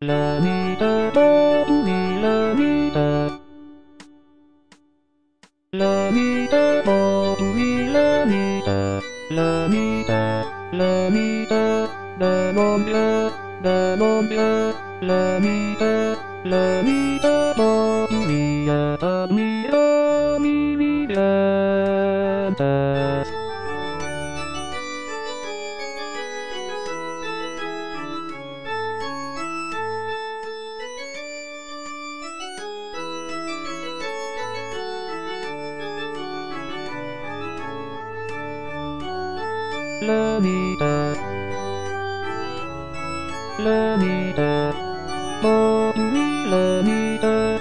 ラミダドミラミダラミダドミラミダラミダラミダダノンラダノンララミダラミダドミヤダミラミミラダラミダラミダドミラミダ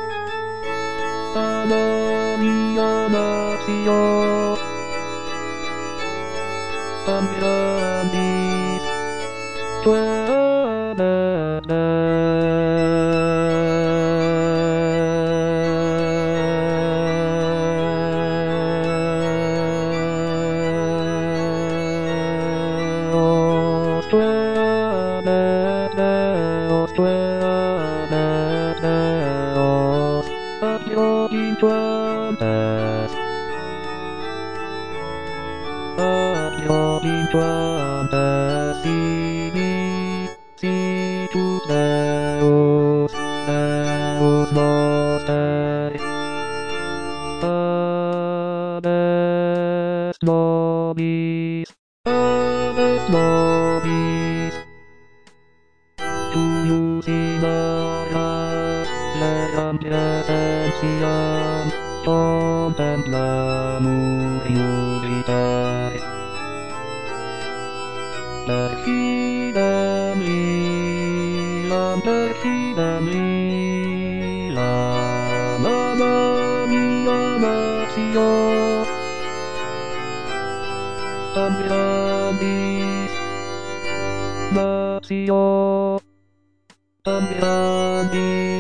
アナミヤマシヨアンビランディストゥアナナオーストラナオーストラナオースアキオイントランダスアキオイントランダスシミシトゥナオスナオスノスタイアナスノビスアナスノビスDo you see my heart? La sensación, contemplamos unidad. Perfida la mamma mia nació. También nació. También